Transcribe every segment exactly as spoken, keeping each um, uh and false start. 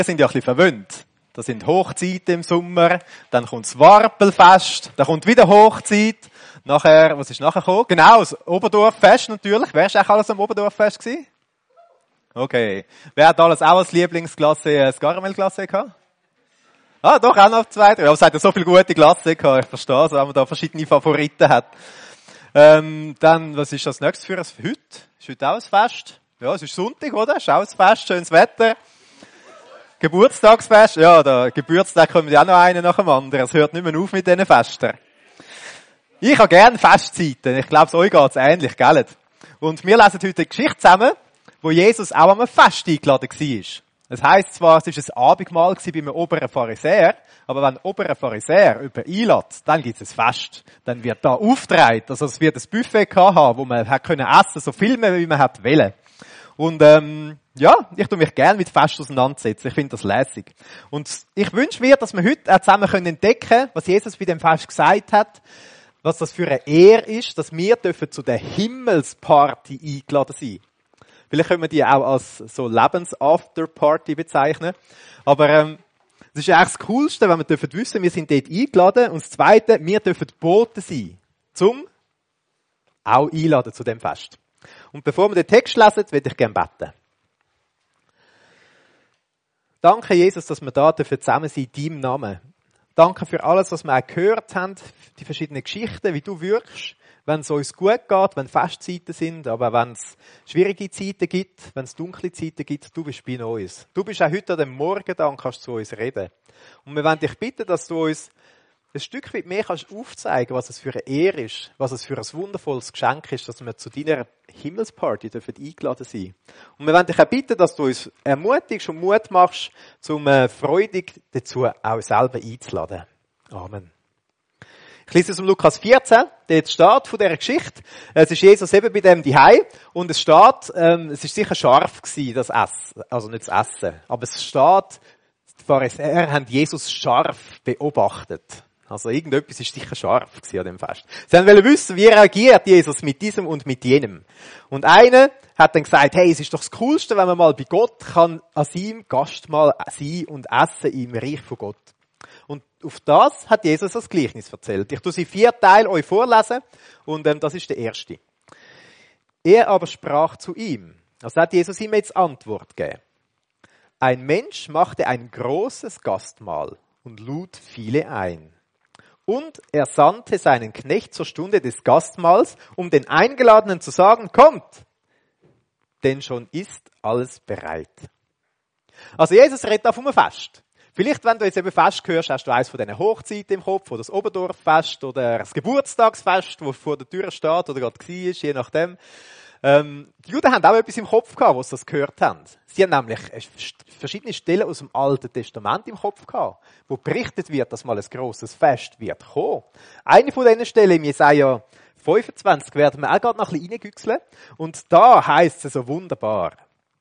Wir sind ja ein bisschen verwöhnt. Da sind Hochzeiten im Sommer, dann kommt das Warpelfest, dann kommt wieder Hochzeit. Nachher, was ist nachher gekommen? Genau, das Oberdorffest natürlich. Wer ist eigentlich alles am Oberdorffest gewesen? Okay. Wer hat alles auch als Lieblingsklasse das Karamellklasse gehabt? Ah, doch, auch noch zwei, drei. Aber es hat ja so viele gute Klasse gehabt. Ich verstehe, also, wenn man da verschiedene Favoriten hat. Ähm, dann, was ist das nächste für ein heute? Ist heute auch ein Fest? Ja, es ist Sonntag, oder? Ist auch ein Fest, schönes Wetter. Geburtstagsfest, ja, der Geburtstag kommt ja auch noch einer nach dem anderen. Es hört nicht mehr auf mit diesen Festen. Ich habe gerne Festzeiten. Ich glaube, es euch geht's ähnlich, gell? Und wir lesen heute eine Geschichte zusammen, wo Jesus auch an einem Fest eingeladen war. Es heisst zwar, es war ein Abendmahl bei einem oberen Pharisäer, aber wenn ein oberer Pharisäer jemanden einlädt, dann gibt es ein Fest. Dann wird da aufgetragen. Also es wird ein Buffet haben, wo man hat können essen, so viel mehr, wie man hat wollen. Und ähm, ja, ich tue mich gerne mit Fest auseinandersetzen. Ich finde das lässig. Und ich wünsche mir, dass wir heute auch zusammen können entdecken, was Jesus bei dem Fest gesagt hat, was das für eine Ehre ist, dass wir dürfen zu der Himmelsparty eingeladen sein. Vielleicht können wir die auch als so Lebens-After-Party bezeichnen. Aber ähm, das ist eigentlich das Coolste, wenn wir dürfen wissen, wir sind dort eingeladen. Und das Zweite, wir dürfen geboten sein, zum auch einladen zu dem Fest. Und bevor wir den Text lesen, würde ich gerne beten. Danke, Jesus, dass wir da zusammen sind in deinem Namen. Danke für alles, was wir auch gehört haben, die verschiedenen Geschichten, wie du wirkst, wenn es uns gut geht, wenn Festzeiten sind, aber wenn es schwierige Zeiten gibt, wenn es dunkle Zeiten gibt, du bist bei uns. Du bist auch heute an dem Morgen da und kannst zu uns reden. Und wir wollen dich bitten, dass du uns ein Stück weit mehr kannst aufzeigen, was es für eine Ehre ist, was es für ein wundervolles Geschenk ist, dass wir zu deiner Himmelsparty dürfen eingeladen sein. Und wir wollen dich auch bitten, dass du uns ermutigst und Mut machst, um äh, freudig dazu auch selber einzuladen. Amen. Ich lese es um Lukas vierzehn, dort steht von dieser Geschichte. Es ist Jesus eben bei dem Zuhause und es steht, ähm, es ist sicher scharf gewesen, das Essen, also nicht das Essen, aber es steht, die Pharisäer haben Jesus scharf beobachtet. Also irgendetwas ist sicher scharf gewesen an dem Fest. Sie wollen wissen, wie reagiert Jesus mit diesem und mit jenem. Und einer hat dann gesagt, hey, es ist doch das Coolste, wenn man mal bei Gott kann an seinem Gastmahl sein und essen im Reich von Gott. Und auf das hat Jesus das Gleichnis erzählt. Ich tue sie vier Teile euch vorlesen und ähm, das ist der erste. Er aber sprach zu ihm, also hat Jesus ihm jetzt Antwort gegeben. Ein Mensch machte ein großes Gastmahl und lud viele ein. Und er sandte seinen Knecht zur Stunde des Gastmahls, um den Eingeladenen zu sagen, kommt, denn schon ist alles bereit. Also Jesus redet da vom Fest. Vielleicht, wenn du jetzt eben Fest hörst, hast du eins von diesen Hochzeiten im Kopf, oder das Oberdorffest, oder das Geburtstagsfest, das vor der Tür steht, oder gerade war, je nachdem. Ähm, die Juden haben auch etwas im Kopf gehabt, was sie das gehört haben. Sie haben nämlich verschiedene Stellen aus dem Alten Testament im Kopf gehabt, wo berichtet wird, dass mal ein grosses Fest wird kommen. Eine von diesen Stellen im Jesaja fünfundzwanzig werden wir auch gerade noch ein bisschen reingüchseln. Und da heisst es so wunderbar.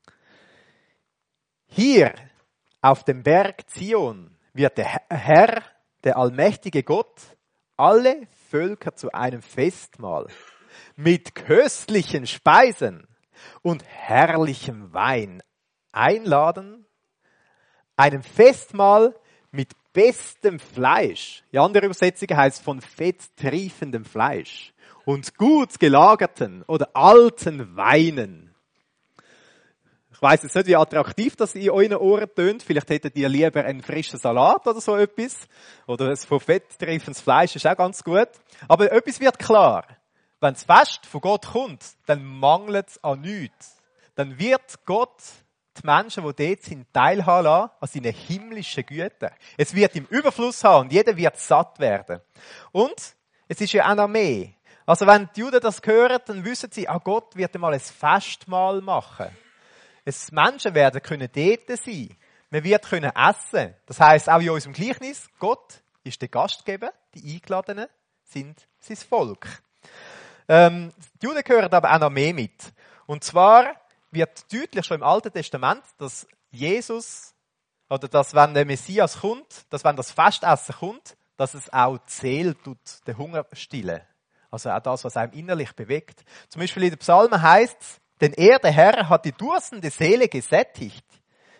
Hier auf dem Berg Zion wird der Herr, der allmächtige Gott, alle Völker zu einem Festmahl mit köstlichen Speisen und herrlichem Wein einladen, einem Festmahl mit bestem Fleisch. Die andere Übersetzung heißt von fetttriefendem Fleisch und gut gelagerten oder alten Weinen. Ich weiss jetzt nicht, wie attraktiv das in euren Ohren tönt. Vielleicht hättet ihr lieber einen frischen Salat oder so etwas. Oder ein von fetttriefendes Fleisch ist auch ganz gut. Aber etwas wird klar. Wenn das Fest von Gott kommt, dann mangelt es an nichts. Dann wird Gott die Menschen, die dort sind, teilhaben lassen an seinen himmlischen Gütern. Es wird im Überfluss haben und jeder wird satt werden. Und es ist ja auch noch mehr. Also wenn die Juden das hören, dann wissen sie, ah, Gott wird einmal ein Festmahl machen. Es Menschen werden können dort sein. Man wird können essen. Das heisst, auch in unserem Gleichnis, Gott ist der Gastgeber, die Eingeladenen sind sein Volk. Ähm, die Juden gehören aber auch noch mehr mit. Und zwar wird deutlich schon im Alten Testament, dass Jesus, oder dass wenn der Messias kommt, dass wenn das Festessen kommt, dass es auch die Seele tut, den Hunger stillen. Also auch das, was einem innerlich bewegt. Zum Beispiel in den Psalmen heisst es, denn er, der Herr, hat die durstende Seele gesättigt.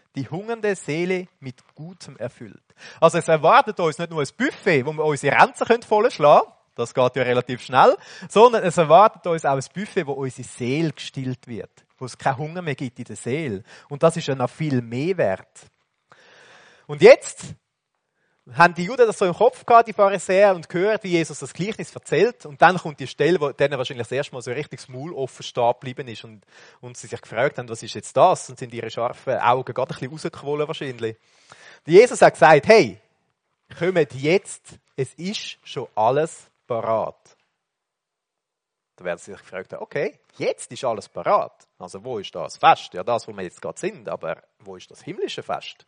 die hungernde Seele mit Gutem erfüllt. Also es erwartet uns nicht nur ein Buffet, wo wir unsere Ränze vollschlagen können, das geht ja relativ schnell, sondern es erwartet uns auch ein Buffet, wo unsere Seele gestillt wird, wo es keinen Hunger mehr gibt in der Seele. Und das ist ja noch viel mehr wert. Und jetzt haben die Juden das so im Kopf gehabt, die Pharisäer, und gehört, wie Jesus das Gleichnis erzählt. Und dann kommt die Stelle, wo denen wahrscheinlich das erste Mal so richtig das Maul offen stehen geblieben ist und, und sie sich gefragt haben, was ist jetzt das? Und sind ihre scharfen Augen gerade ein bisschen rausgequollen wahrscheinlich. Und Jesus hat gesagt, hey, kommt jetzt, es ist schon alles parat. Da werden sie sich gefragt, okay, jetzt ist alles parat. Also wo ist das Fest? Ja, das, wo wir jetzt gerade sind, aber wo ist das himmlische Fest?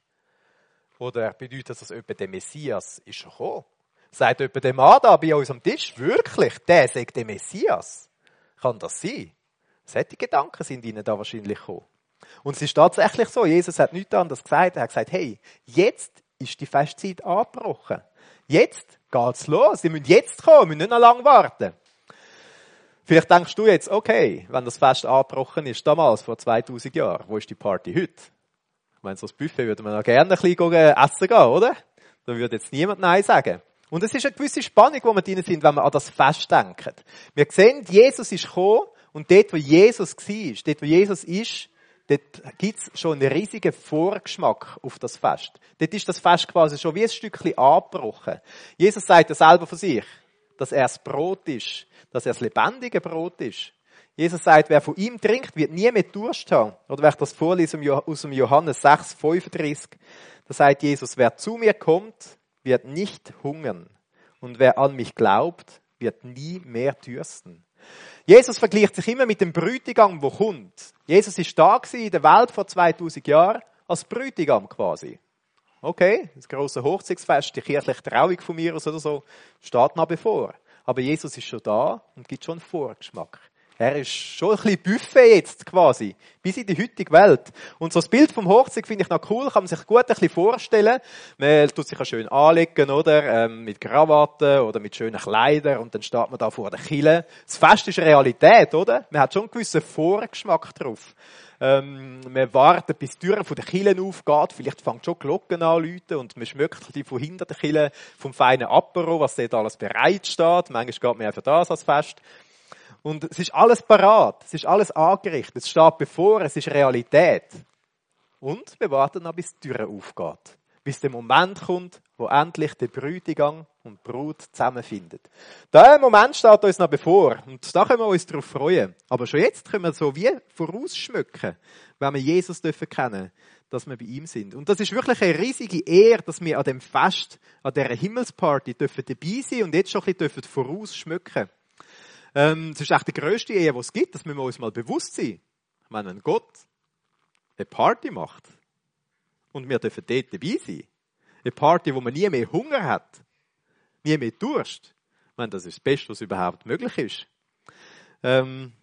Oder bedeutet das, etwa der Messias ist schon gekommen? Sagt etwa der Mann da bei uns am Tisch, wirklich, der sagt der Messias? Kann das sein? Solche Gedanken sind ihnen da wahrscheinlich gekommen. Und es ist tatsächlich so, Jesus hat nichts anderes gesagt. Er hat gesagt, hey, jetzt ist die Festzeit angebrochen. Jetzt geht's los. Sie müssen jetzt kommen, müssen nicht noch lange warten. Vielleicht denkst du jetzt, okay, wenn das Fest angebrochen ist, damals, vor zweitausend Jahren, wo ist die Party heute? Ich meine, so ein Buffet würde man auch gerne ein bisschen essen gehen, oder? Da würde jetzt niemand Nein sagen. Und es ist eine gewisse Spannung, wo wir drin sind, wenn wir an das Fest denken. Wir sehen, Jesus ist gekommen und dort, wo Jesus war, dort, wo Jesus ist, dort gibt es schon einen riesigen Vorgeschmack auf das Fest. Dort ist das Fest quasi schon wie ein Stückchen angebrochen. Jesus sagt ja selber von sich, dass er das Brot ist, dass er das lebendige Brot ist. Jesus sagt, wer von ihm trinkt, wird nie mehr Durst haben. Oder wenn ich das vorlese aus dem Johannes sechs, fünfunddreißig, da sagt Jesus, wer zu mir kommt, wird nicht hungern. Und wer an mich glaubt, wird nie mehr dürsten. Jesus vergleicht sich immer mit dem Bräutigam, der kommt. Jesus ist da gewesen in der Welt vor zweitausend Jahren als Bräutigam quasi. Okay, das grosse Hochzeitsfest, die kirchliche Trauung von mir oder so, steht noch bevor. Aber Jesus ist schon da und gibt schon einen Vorgeschmack. Er ist schon ein bisschen Buffet jetzt quasi, bis in die heutige Welt. Und so das Bild vom Hochzeit finde ich noch cool, kann man sich gut ein bisschen vorstellen. Man tut sich auch schön anlegen, oder? Ähm, mit Krawatten oder mit schönen Kleidern und dann steht man da vor der Kille. Das Fest ist Realität, oder? Man hat schon einen gewissen Vorgeschmack drauf. Ähm, man wartet, bis die Tür von der Kille aufgeht. Vielleicht fängt schon Glocken an zu läuten und man schmeckt die von hinter der Kille vom feinen Apero, was dort alles bereit steht. Manchmal geht man einfach das als Fest. Und es ist alles parat, es ist alles angerichtet, es steht bevor, es ist Realität. Und wir warten noch, bis die Tür aufgeht. Bis der Moment kommt, wo endlich der Bräutigam und die Brut zusammenfinden. Der Moment steht uns noch bevor und da können wir uns darauf freuen. Aber schon jetzt können wir so wie vorausschmücken, wenn wir Jesus dürfen kennen, dass wir bei ihm sind. Und das ist wirklich eine riesige Ehre, dass wir an dem Fest, an dieser Himmelsparty dürfen dabei sein und jetzt schon ein bisschen vorausschmücken. Ähm, das ist echt die grösste Ehe, die es gibt. Das müssen wir uns mal bewusst sein. Ich meine, wenn Gott eine Party macht und wir dürfen dort dabei sein, eine Party, wo man nie mehr Hunger hat, nie mehr Durst, ich meine, das ist das Beste, was überhaupt möglich ist. Ähm,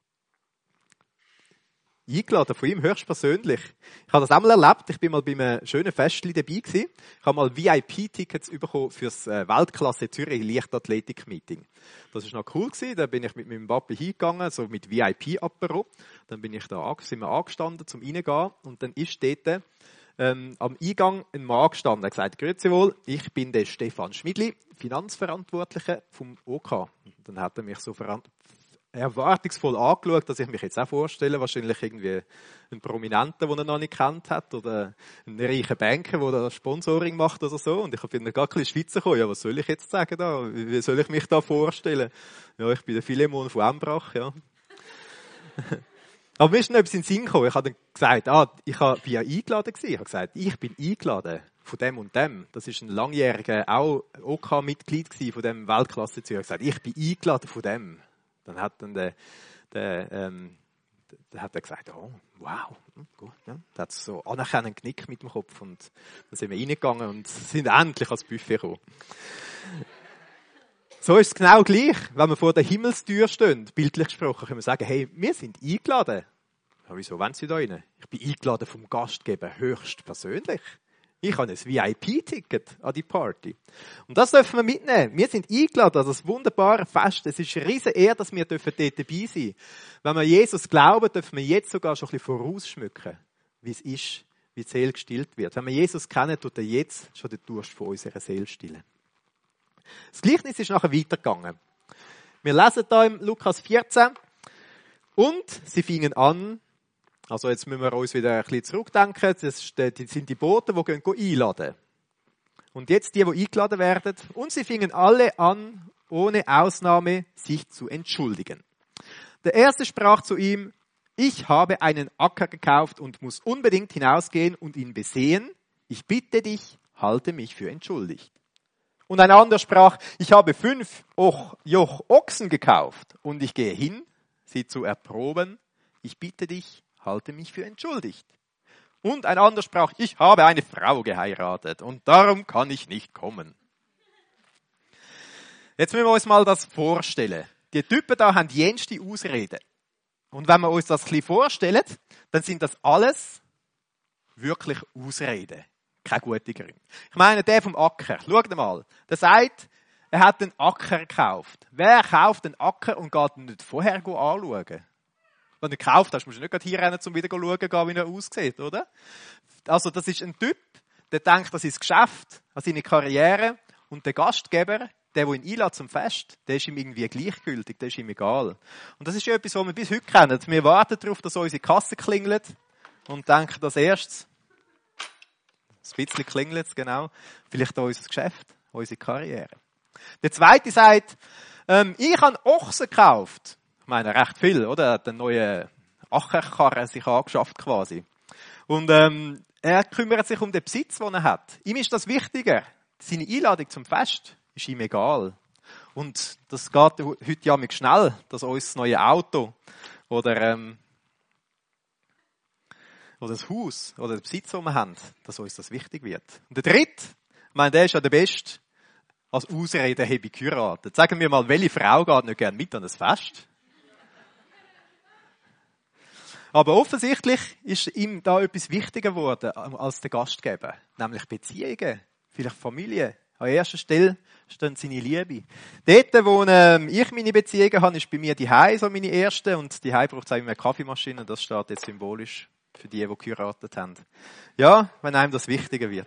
eingeladen von ihm höchstpersönlich. Ich habe das auch mal erlebt. Ich bin mal bei einem schönen Festchen dabei gewesen. Ich habe mal V I P-Tickets bekommen für das Weltklasse Zürich Leichtathletik-Meeting. Das war noch cool gewesen. Da bin ich mit meinem Papi hingegangen, so mit V I P-Apero. Dann bin ich da, sind wir angestanden, zum reingehen. Und dann ist dort ähm, am Eingang ein Mann gestanden. Er hat gesagt, grüezi wohl, ich bin der Stefan Schmidli, Finanzverantwortlicher vom O K. Und dann hat er mich so verantwortlich erwartungsvoll angeschaut, dass ich mich jetzt auch vorstelle, wahrscheinlich irgendwie einen Prominenten, den er noch nicht kennt hat, oder einen reichen Banker, der da Sponsoring macht oder so. Und ich bin dann gar ein bisschen Schweizer gekommen. Ja, was soll ich jetzt sagen da? Wie soll ich mich da vorstellen? Ja, ich bin der Philemon von Embrach, ja. Aber mir ist noch etwas in den Sinn gekommen. Ich habe dann gesagt, ah, ich bin ja eingeladen gewesen. Ich habe gesagt, ich bin eingeladen von dem und dem. Das ist ein langjähriger, auch O K-Mitglied gewesen von dem Weltklasse Zürich. Ich habe gesagt, ich bin eingeladen von dem. Dann hat dann der, der, ähm, der hat er gesagt, oh, wow, gut, ja. Der hat so anerkennend genickt mit dem Kopf und dann sind wir reingegangen und sind endlich ans Buffet gekommen. So ist es genau gleich, wenn wir vor der Himmelstür stehen, bildlich gesprochen, können wir sagen, hey, wir sind eingeladen. Ja, wieso wollen Sie da rein? Ich bin eingeladen vom Gastgeber höchst persönlich. Ich habe ein V I P-Ticket an die Party. Und das dürfen wir mitnehmen. Wir sind eingeladen an das wunderbare Fest. Es ist eine riesen Ehre, dass wir dort dabei sein dürfen. Wenn wir Jesus glauben, dürfen wir jetzt sogar schon ein bisschen vorausschmücken, wie es ist, wie die Seele gestillt wird. Wenn wir Jesus kennen, tut er jetzt schon den Durst von unserer Seele stillen. Das Gleichnis ist nachher weitergegangen. Wir lesen da im Lukas vierzehn. Und sie fingen an, also jetzt müssen wir uns wieder ein bisschen zurückdenken, das sind die Boten, die gehen einladen. Und jetzt die, die eingeladen werden. Und sie fingen alle an, ohne Ausnahme, sich zu entschuldigen. Der erste sprach zu ihm: Ich habe einen Acker gekauft und muss unbedingt hinausgehen und ihn besehen. Ich bitte dich, halte mich für entschuldigt. Und ein anderer sprach: Ich habe fünf Joch Ochsen gekauft und ich gehe hin, sie zu erproben. Ich bitte dich, halte mich für entschuldigt. Und ein anderer sprach: Ich habe eine Frau geheiratet und darum kann ich nicht kommen. Jetzt müssen wir uns mal das vorstellen. Die Typen da haben jenste Ausreden. Und wenn wir uns das ein bisschen vorstellen, dann sind das alles wirklich Ausreden. Keine guten Gründe. Ich meine, der vom Acker, schaut mal, der sagt, er hat einen Acker gekauft. Wer kauft einen Acker und geht ihn nicht vorher anschauen? Wenn du ihn gekauft hast, musst du nicht gerade hier rennen, um wieder zu schauen, wie er aussieht, oder? Also das ist ein Typ, der denkt an sein Geschäft, an seine Karriere, und der Gastgeber, der, der ihn einlädt zum Fest, der ist ihm irgendwie gleichgültig, der ist ihm egal. Und das ist ja etwas, was wir bis heute kennen. Wir warten darauf, dass unsere Kasse klingelt und denken als erstes, ein bisschen klingelt es, genau, vielleicht auch unser Geschäft, unsere Karriere. Der zweite sagt, ähm, ich habe Ochsen gekauft. Ich meine, recht viel, oder? Er hat einen neuen Ackerkarren sich angeschafft quasi. Und ähm, er kümmert sich um den Besitz, den er hat. Ihm ist das wichtiger. Seine Einladung zum Fest ist ihm egal. Und das geht heute ja mit schnell, dass uns das neue Auto oder, ähm, oder das Haus oder der Besitz, den wir haben, dass uns das wichtig wird. Und der dritte, ich meine, der ist ja der Beste, als Ausrede habe ich geheiratet. Sagen wir mal, welche Frau geht nicht gerne mit an das Fest? Aber offensichtlich ist ihm da etwas wichtiger geworden als der Gastgeber, nämlich Beziehungen, vielleicht Familie. An erster Stelle steht seine Liebe. Dort, wo ähm, ich meine Beziehungen habe, ist bei mir die Hause so meine erste, und die Hause braucht auch immer eine Kaffeemaschine, das steht jetzt symbolisch für die, die geheiratet haben. Ja, wenn einem das wichtiger wird.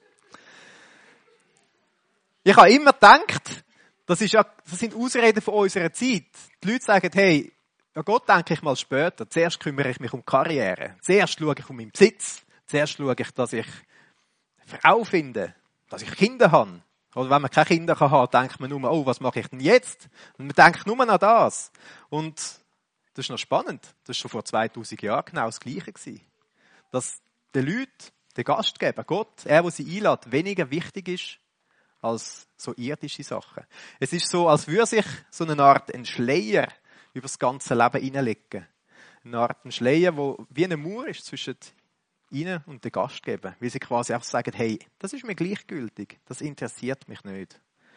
Ich habe immer gedacht, das, ist ja, das sind Ausreden von unserer Zeit. Die Leute sagen, hey, an Gott denke ich mal später. Zuerst kümmere ich mich um Karriere. Zuerst schaue ich um meinen Besitz. Zuerst schaue ich, dass ich eine Frau finde, dass ich Kinder habe. Oder wenn man keine Kinder haben kann, denkt man nur, oh, was mache ich denn jetzt? Und man denkt nur an das. Und das ist noch spannend. Das war schon vor zweitausend Jahren genau das Gleiche gewesen. Dass den Leuten, der Gastgeber, Gott, er, der sie einlädt, weniger wichtig ist als so irdische Sachen. Es ist so, als würde sich so eine Art ein Schleier über das ganze Leben hineinlegen. Eine Art ein Schleier, der wie eine Mauer ist zwischen ihnen und den Gastgeber. Wie sie quasi auch sagen, hey, das ist mir gleichgültig, das interessiert mich nicht.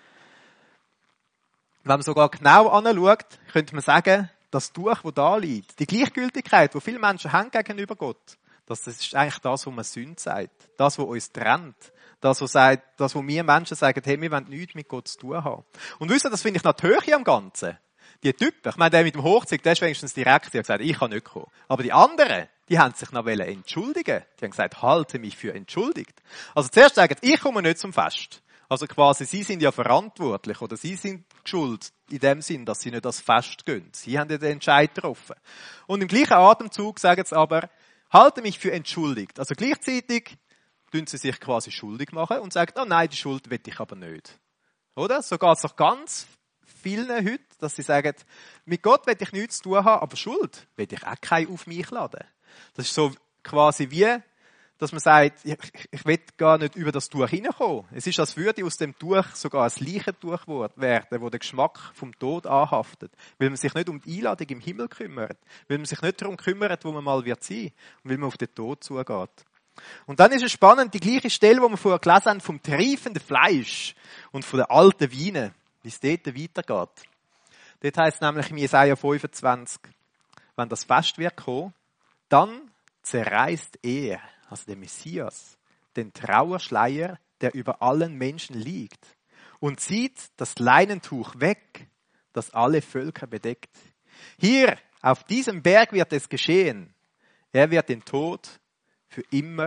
Wenn man sogar genau anschaut, könnte man sagen, das Tuch, das da liegt, die Gleichgültigkeit, die viele Menschen haben gegenüber Gott, das ist eigentlich das, was man Sünde sagt. Das, was uns trennt. Das, was sagt, das, wo wir Menschen sagen, hey, wir wollen nichts mit Gott zu tun haben. Und wisst ihr, das finde ich noch die Höhe am Ganzen. Die Typen, ich meine, der mit dem Hochzeug, der ist wenigstens direkt, der hat gesagt, ich kann nicht kommen. Aber die anderen, die haben sich noch entschuldigen. Die haben gesagt, halte mich für entschuldigt. Also zuerst sagen, ich komme nicht zum Fest. Also quasi, sie sind ja verantwortlich, oder sie sind schuld in dem Sinn, dass sie nicht das Fest gehen. Sie haben ja den Entscheid getroffen. Und im gleichen Atemzug sagen sie aber, halte mich für entschuldigt. Also gleichzeitig tun sie sich quasi schuldig machen und sagen, oh nein, die Schuld will ich aber nicht. Oder? So geht es doch ganz vielen heute, dass sie sagen, mit Gott will ich nichts zu tun haben, aber Schuld will ich auch keine auf mich laden. Das ist so quasi wie, dass man sagt, ich, ich will gar nicht über das Tuch hineinkommen. Es ist, als würde aus dem Tuch sogar ein Leichentuch werden, wo der Geschmack vom Tod anhaftet. Weil man sich nicht um die Einladung im Himmel kümmert. Weil man sich nicht darum kümmert, wo man mal wird sein. Und weil man auf den Tod zugeht. Und dann ist es spannend, die gleiche Stelle, wo wir vorher gelesen haben, vom triefenden Fleisch und von den alten Weinen, wie es dort weitergeht. Dort heisst es nämlich in Jesaja fünfundzwanzig, wenn das Fest wird kommen, dann zerreißt er, also der Messias, den Trauerschleier, der über allen Menschen liegt, und zieht das Leinentuch weg, das alle Völker bedeckt. Hier, auf diesem Berg wird es geschehen. Er wird den Tod für immer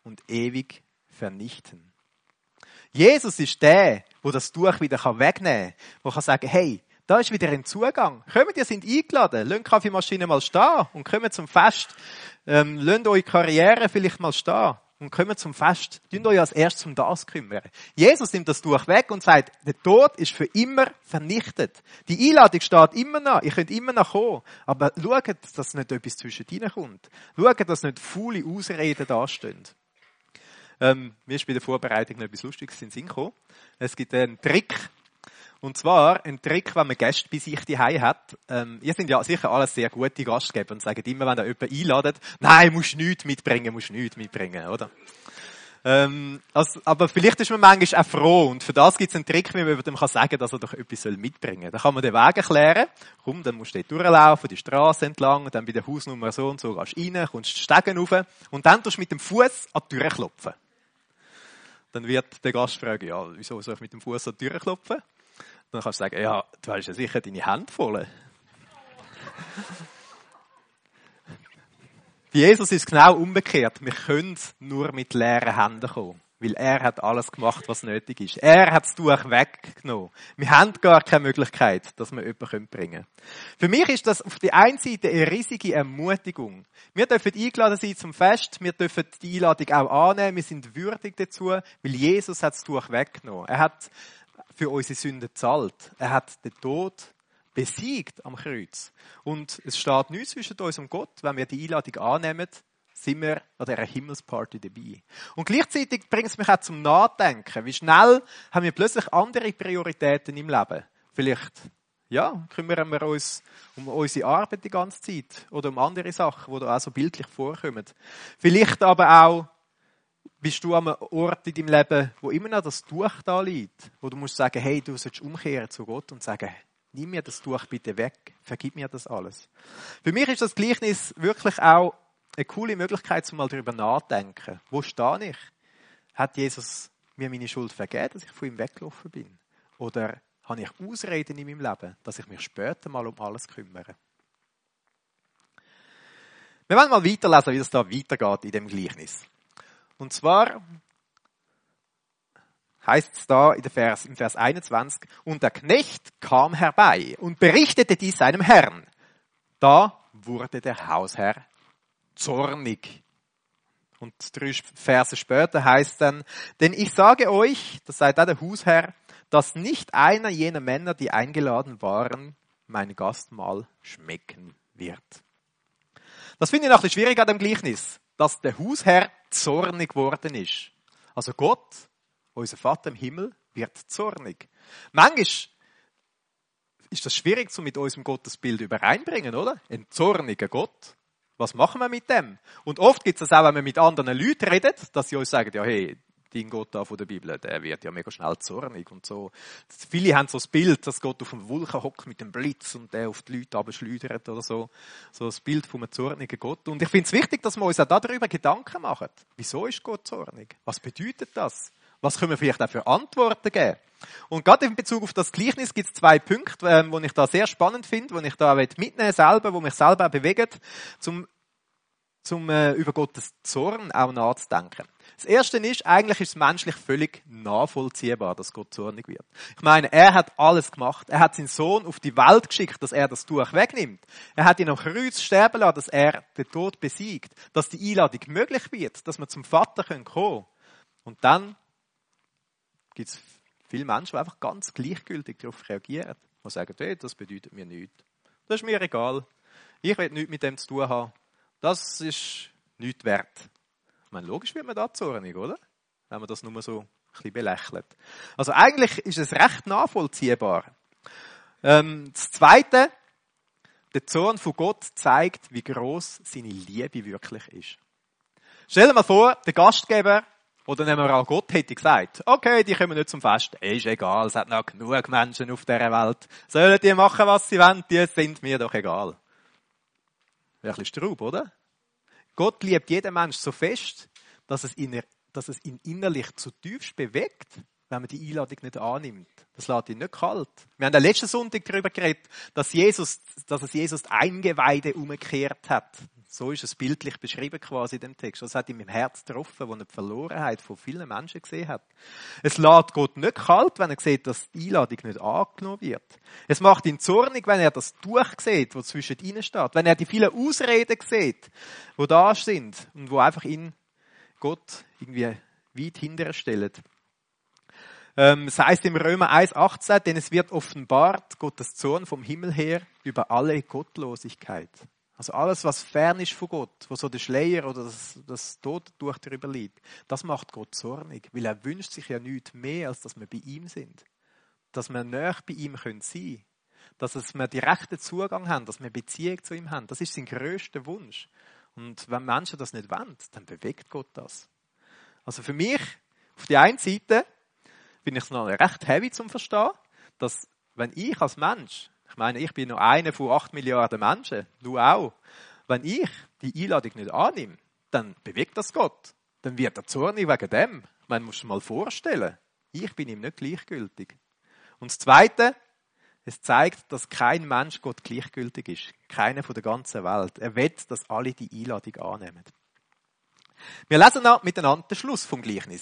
und ewig vernichten. Jesus ist der, der das Tuch wieder wegnehmen kann, der sagen kann, hey, da ist wieder ein Zugang. Kommt, ihr seid eingeladen. Lasst die Kaffeemaschine mal stehen und kommt zum Fest. Ähm, lasst eure Karriere vielleicht mal stehen und kommt zum Fest. Tut euch als erstes um das kümmern. Jesus nimmt das Tuch weg und sagt, der Tod ist für immer vernichtet. Die Einladung steht immer noch. Ihr könnt immer noch kommen. Aber schaut, dass nicht etwas zwischen ihnen kommt. Schaut, dass nicht faule Ausreden dastehen. Ähm, mir ist bei der Vorbereitung noch etwas Lustiges in den Sinn gekommen. Es gibt einen Trick. Und zwar ein Trick, wenn man Gäste bei sich daheim hat. Ähm, ihr seid ja sicher alles sehr gute Gastgeber und sagen immer, wenn ihr jemanden einladet, nein, musst nichts mitbringen, musst nichts mitbringen, oder? Ähm, also, aber vielleicht ist man manchmal auch froh. Und für das gibt es einen Trick, wie man dem kann sagen, dass er doch etwas mitbringen soll. Dann kann man den Weg erklären. Komm, dann musst du dort durchlaufen, die Straße entlang, und dann bei der Hausnummer so und so gehst du rein, kommst die Stegen rauf, und dann tust du mit dem Fuß an die Tür klopfen. Dann wird der Gast fragen, ja, wieso soll ich mit dem Fuß an die Tür klopfen? Dann kannst du sagen, ja, du hast ja sicher deine Hände voll. Bei Jesus ist es genau umgekehrt. Wir können nur mit leeren Händen kommen. Weil er hat alles gemacht, was nötig ist. Er hat das Tuch weggenommen. Wir haben gar keine Möglichkeit, dass wir jemanden bringen können. Für mich ist das auf der einen Seite eine riesige Ermutigung. Wir dürfen eingeladen sein zum Fest. Wir dürfen die Einladung auch annehmen. Wir sind würdig dazu, weil Jesus hat das Tuch weggenommen. Er hat für unsere Sünden gezahlt. Er hat den Tod besiegt am Kreuz. Und es steht nichts zwischen uns und Gott. Wenn wir die Einladung annehmen, sind wir an dieser Himmelsparty dabei. Und gleichzeitig bringt es mich auch zum Nachdenken. Wie schnell haben wir plötzlich andere Prioritäten im Leben? Vielleicht, ja, kümmern wir uns um unsere Arbeit die ganze Zeit oder um andere Sachen, die da auch so bildlich vorkommen. Vielleicht aber auch bist du an einem Ort in deinem Leben, wo immer noch das Tuch da liegt, wo du musst sagen, hey, du sollst umkehren zu Gott und sagen, nimm mir das Tuch bitte weg, vergib mir das alles. Für mich ist das Gleichnis wirklich auch eine coole Möglichkeit, um mal darüber nachzudenken. Wo stehe ich? Hat Jesus mir meine Schuld vergeben, dass ich von ihm weggelaufen bin? Oder habe ich Ausreden in meinem Leben, dass ich mich später mal um alles kümmere? Wir wollen mal weiterlesen, wie es da weitergeht in dem Gleichnis. Und zwar heißt es da in der Vers, im Vers einundzwanzig, und der Knecht kam herbei und berichtete dies seinem Herrn. Da wurde der Hausherr zornig. Und drei Verse später heißt dann, denn ich sage euch, das sei da der Hausherr, dass nicht einer jener Männer, die eingeladen waren, mein Gastmahl schmecken wird. Das finde ich noch ein bisschen schwierig an dem Gleichnis, dass der Hausherr zornig geworden ist. Also Gott, unser Vater im Himmel, wird zornig. Manchmal ist das schwierig, so mit unserem Gottesbild übereinbringen, oder? Ein zorniger Gott. Was machen wir mit dem? Und oft gibt es das auch, wenn wir mit anderen Leuten reden, dass sie uns sagen, ja, hey, dein Gott da von der Bibel, der wird ja mega schnell zornig und so. Viele haben so das Bild, dass Gott auf einem Wolken hockt mit dem Blitz und der auf die Leute abschleudert oder so. So das Bild von einem zornigen Gott. Und ich finde es wichtig, dass wir uns auch darüber Gedanken machen. Wieso ist Gott zornig? Was bedeutet das? Was können wir vielleicht auch für Antworten geben? Und gerade in Bezug auf das Gleichnis gibt es zwei Punkte, ähm, die ich da sehr spannend finde, die ich da mitnehmen selber, die mich selber auch bewegen, zum, zum äh, über Gottes Zorn auch nachzudenken. Das Erste ist, eigentlich ist es menschlich völlig nachvollziehbar, dass Gott zornig wird. Ich meine, er hat alles gemacht. Er hat seinen Sohn auf die Welt geschickt, dass er das Tuch wegnimmt. Er hat ihn am Kreuz sterben lassen, dass er den Tod besiegt, dass die Einladung möglich wird, dass wir zum Vater kommen können. Und dann gibt es viele Menschen, die einfach ganz gleichgültig darauf reagieren. Die sagen, hey, das bedeutet mir nichts. Das ist mir egal. Ich will nichts mit dem zu tun haben. Das ist nichts wert. Ich meine, logisch wird man da zornig, oder? Wenn man das nur so ein bisschen belächelt. Also eigentlich ist es recht nachvollziehbar. Ähm, das Zweite, der Zorn von Gott zeigt, wie gross seine Liebe wirklich ist. Stell dir mal vor, der Gastgeber, oder nehmen wir an, Gott hätte gesagt, okay, die kommen nicht zum Fest. Ist egal, es hat noch genug Menschen auf dieser Welt. Sollen die machen, was sie wollen, die sind mir doch egal. Wäre ein bisschen Straub, oder? Gott liebt jeden Menschen so fest, dass es ihn, dass es ihn innerlich zutiefst bewegt, wenn man die Einladung nicht annimmt. Das lässt ihn nicht kalt. Wir haben am letzten Sonntag darüber geredet, dass Jesus, dass es Jesus die Eingeweide umgekehrt hat. So ist es bildlich beschrieben quasi in dem Text. Das hat ihm im Herz getroffen, wo er die Verlorenheit von vielen Menschen gesehen hat. Es lässt Gott nicht kalt, wenn er sieht, dass die Einladung nicht angenommen wird. Es macht ihn zornig, wenn er das Tuch sieht, das zwischen ihnen steht. Wenn er die vielen Ausreden sieht, die da sind und wo einfach ihn Gott irgendwie weit hinterher stellen. Ähm, es heisst im Römer eins achtzehn, denn es wird offenbart Gottes Zorn vom Himmel her über alle Gottlosigkeit. Also alles, was fern ist von Gott, wo so der Schleier oder das, das Totentuch darüber liegt, das macht Gott zornig, weil er wünscht sich ja nichts mehr, als dass wir bei ihm sind. Dass wir näher bei ihm sein können. Dass wir direkten Zugang haben, dass wir Beziehung zu ihm haben. Das ist sein grösster Wunsch. Und wenn Menschen das nicht wollen, dann bewegt Gott das. Also für mich, auf der einen Seite, finde ich es noch recht heavy zum Verstehen, dass wenn ich als Mensch, ich meine, ich bin nur einer von acht Milliarden Menschen, du auch. Wenn ich die Einladung nicht annehme, dann bewegt das Gott. Dann wird er zornig wegen dem. Man muss sich mal vorstellen, ich bin ihm nicht gleichgültig. Und das Zweite, es zeigt, dass kein Mensch Gott gleichgültig ist. Keiner von der ganzen Welt. Er will, dass alle die Einladung annehmen. Wir lesen noch miteinander den Schluss vom Gleichnis.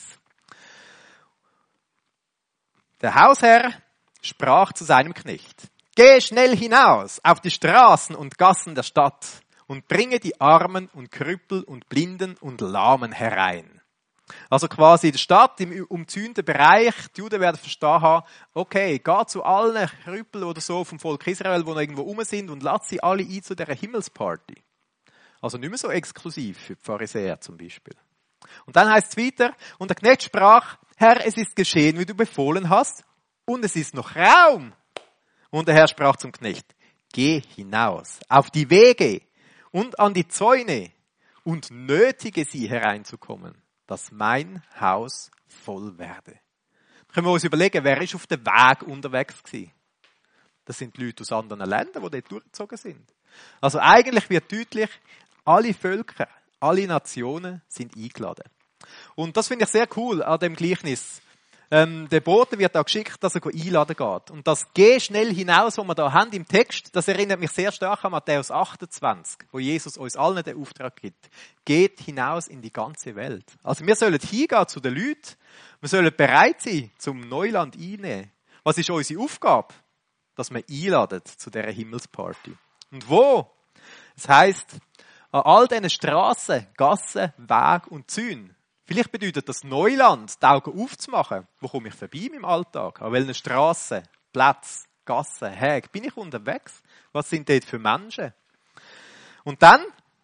Der Hausherr sprach zu seinem Knecht: Geh schnell hinaus auf die Straßen und Gassen der Stadt und bringe die Armen und Krüppel und Blinden und Lahmen herein. Also quasi in der Stadt, im umzäunten Bereich, die Juden werden verstehen haben, okay, geh zu allen Krüppel oder so vom Volk Israel, die noch irgendwo rum sind, und lass sie alle ein zu dieser Himmelsparty. Also nicht mehr so exklusiv für die Pharisäer zum Beispiel. Und dann heißt es weiter, und der Knecht sprach: Herr, es ist geschehen, wie du befohlen hast, und es ist noch Raum. Und der Herr sprach zum Knecht: Geh hinaus auf die Wege und an die Zäune und nötige sie hereinzukommen, dass mein Haus voll werde. Können wir uns überlegen, wer ist auf dem Weg unterwegs gewesen? Das sind die Leute aus anderen Ländern, die dort durchgezogen sind. Also eigentlich wird deutlich, alle Völker, alle Nationen sind eingeladen. Und das finde ich sehr cool an dem Gleichnis. Ähm, der Bote wird da geschickt, dass er einladen geht. Und das «Geh schnell hinaus», was wir da haben im Text, das erinnert mich sehr stark an Matthäus achtundzwanzig, wo Jesus uns allen den Auftrag gibt. Geht hinaus in die ganze Welt. Also wir sollen hingehen zu den Leuten. Wir sollen bereit sein, zum Neuland einnehmen. Was ist unsere Aufgabe? Dass wir einladen zu dieser Himmelsparty. Und wo? Es heisst, an all diesen Strassen, Gassen, Wegen und Zäunen. Vielleicht bedeutet das Neuland, die Augen aufzumachen. Wo komme ich vorbei im Alltag? An welchen Strassen, Plätzen, Gassen, Hägen bin ich unterwegs? Was sind dort für Menschen? Und dann,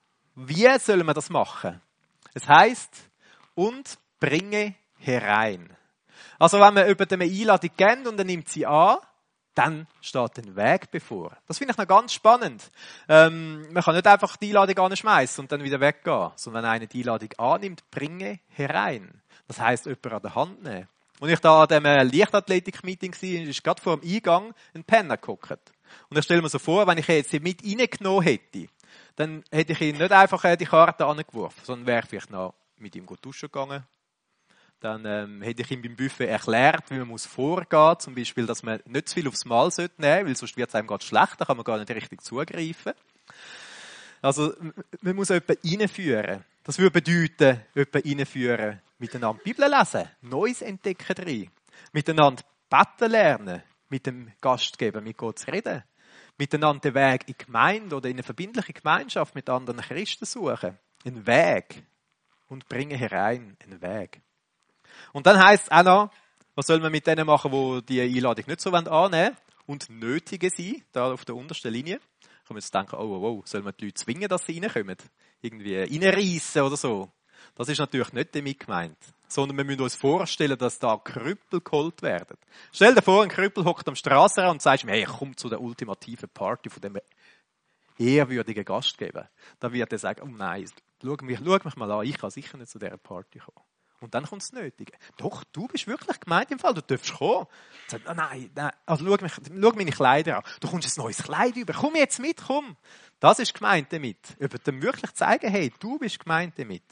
wie sollen wir das machen? Es heisst, und bringe herein. Also wenn wir über eine Einladung gehen und er nimmt sie an, dann steht ein Weg bevor. Das finde ich noch ganz spannend. Ähm, man kann nicht einfach die Einladung anschmeißen und dann wieder weggehen, sondern wenn einer die Einladung annimmt, bringe herein. Das heisst, jemanden an der Hand nehmen. Als ich da an diesem Leichtathletik-Meeting war, ist gerade vor dem Eingang ein Penner gehockt. Und ich stelle mir so vor, wenn ich ihn jetzt mit reingenommen hätte, dann hätte ich ihn nicht einfach die Karte angeworfen, sondern wäre vielleicht noch mit ihm duschen gegangen. Dann ähm, hätte ich ihm beim Buffet erklärt, wie man muss vorgehen. Zum Beispiel, dass man nicht zu viel aufs Mahl nehmen sollte, weil sonst wird es einem gerade schlecht, da kann man gar nicht richtig zugreifen. Also, man muss jemanden reinführen. Das würde bedeuten, jemanden reinführen, miteinander die Bibel lesen, Neues entdecken drin, miteinander beten lernen, mit dem Gastgeber, mit Gott zu reden, miteinander den Weg in die Gemeinde oder in eine verbindliche Gemeinschaft mit anderen Christen suchen. Einen Weg. Und bringen herein einen Weg. Und dann heisst es auch noch, was soll man mit denen machen, die die Einladung nicht so annehmen wollen und nötigen sie, da auf der untersten Linie. Da kann man jetzt denken, oh, oh, oh, soll man die Leute zwingen, dass sie reinkommen? Irgendwie reinreissen oder so. Das ist natürlich nicht damit gemeint. Sondern wir müssen uns vorstellen, dass da Krüppel geholt werden. Stell dir vor, ein Krüppel hockt am Strassenrand und sagt mir, hey, komm zu der ultimativen Party von dem ehrwürdigen Gastgeber. Da wird er sagen, oh nein, schau mich, schau mich mal an, ich kann sicher nicht zu dieser Party kommen. Und dann kommt das Nötige. Doch, du bist wirklich gemeint im Fall, du darfst kommen. Sagt, oh nein, nein, also schau, mich, schau meine Kleider an. Du kommst ein neues Kleid über. Komm jetzt mit, komm. Das ist gemeint damit. Über dem wirklich zeigen, hey, du bist gemeint damit.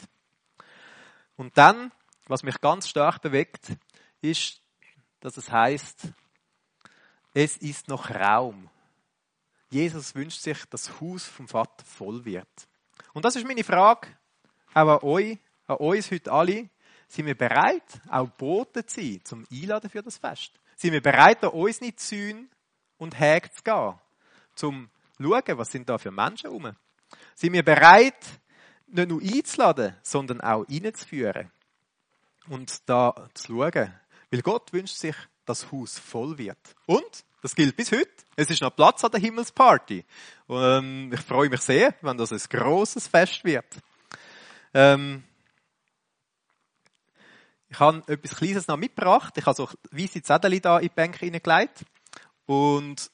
Und dann, was mich ganz stark bewegt, ist, dass es heisst, es ist noch Raum. Jesus wünscht sich, dass das Haus vom Vater voll wird. Und das ist meine Frage auch an euch, an uns heute alle. Sind wir bereit, auch Boten zu sein, zum Einladen für das Fest? Sind wir bereit, an unsere Zäune und Häge zu gehen, zum schauen, was sind da für Menschen rum? Sind wir bereit, nicht nur einzuladen, sondern auch reinzuführen und da zu schauen? Weil Gott wünscht sich, dass das Haus voll wird. Und, das gilt bis heute, es ist noch Platz an der Himmelsparty. Und, ähm, ich freue mich sehr, wenn das ein grosses Fest wird. Ähm, ich habe etwas Kleines noch mitgebracht. Ich habe so weisse Zettel da in die Bänke hineingelegt. Und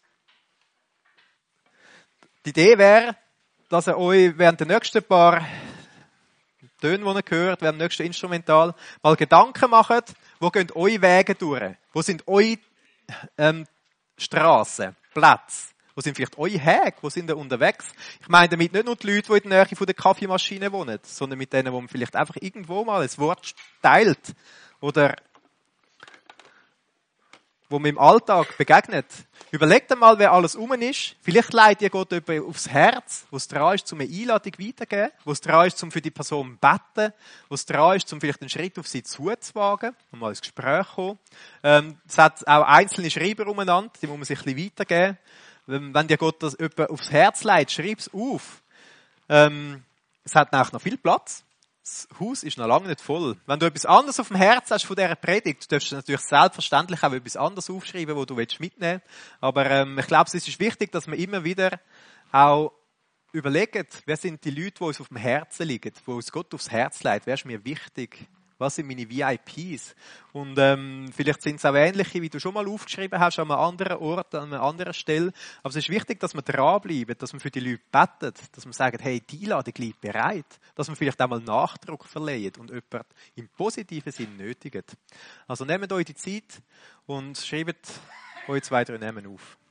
die Idee wäre, dass ihr euch während der nächsten paar Töne, die ihr hört, während dem nächsten Instrumental, mal Gedanken macht, wo gehen eure Wege durch? Wo sind eure ähm, Strassen, Plätze? Wo sind vielleicht eure Häge? Wo sind ihr unterwegs? Ich meine damit nicht nur die Leute, die in der Nähe von der Kaffeemaschine wohnen, sondern mit denen, wo man vielleicht einfach irgendwo mal ein Wort teilt oder wo man im Alltag begegnet. Überlegt einmal, wer alles rum ist. Vielleicht leitet ihr Gott jemand aufs Herz, wo es dran ist, um eine Einladung weiterzugeben, wo es dran ist, um für die Person zu beten, wo es dran ist, um vielleicht einen Schritt auf sie zuzuwagen, um mal ins Gespräch zu kommen. Ähm, es hat auch einzelne Schreiber umeinander, die muss man sich ein bisschen weitergeben. Wenn dir Gott das jemand aufs Herz leitet, schreib es auf. Ähm, es hat nachher noch viel Platz. Das Haus ist noch lange nicht voll. Wenn du etwas anderes auf dem Herz hast von dieser Predigt, du darfst natürlich selbstverständlich auch etwas anderes aufschreiben, was du mitnehmen willst. Aber ähm, ich glaube, es ist wichtig, dass wir immer wieder auch überlegen, wer sind die Leute, die uns auf dem Herzen liegen, die uns Gott aufs Herz leitet. Wer ist mir wichtig? Was sind meine V I Ps? Und ähm, vielleicht sind es auch ähnliche, wie du schon mal aufgeschrieben hast, an einem anderen Ort, an einer anderen Stelle. Aber es ist wichtig, dass wir dranbleiben, dass wir für die Leute beten, dass wir sagen, hey, die Einladung liegt bereit. Dass wir vielleicht auch mal Nachdruck verleihen und jemanden im positiven Sinn nötigen. Also nehmt euch die Zeit und schreibt euch zwei, drei Namen auf.